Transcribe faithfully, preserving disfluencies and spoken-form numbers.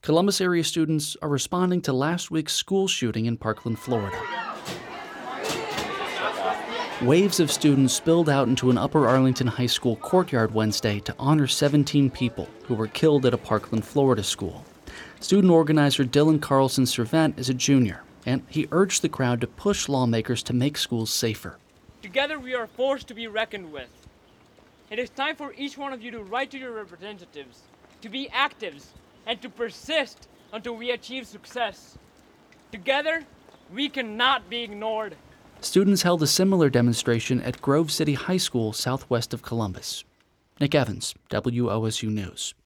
Columbus area students are responding to last week's school shooting in Parkland, Florida. Waves of students spilled out into an Upper Arlington High School courtyard Wednesday to honor seventeen people who were killed at a Parkland, Florida school. Student organizer Dylan Carlson Servent is a junior, and he urged the crowd to push lawmakers to make schools safer. Together we are forced to be reckoned with. It is time for each one of you to write to your representatives, to be actives, and to persist until we achieve success. Together, we cannot be ignored. Students held a similar demonstration at Grove City High School southwest of Columbus. Nick Evans, W O S U News.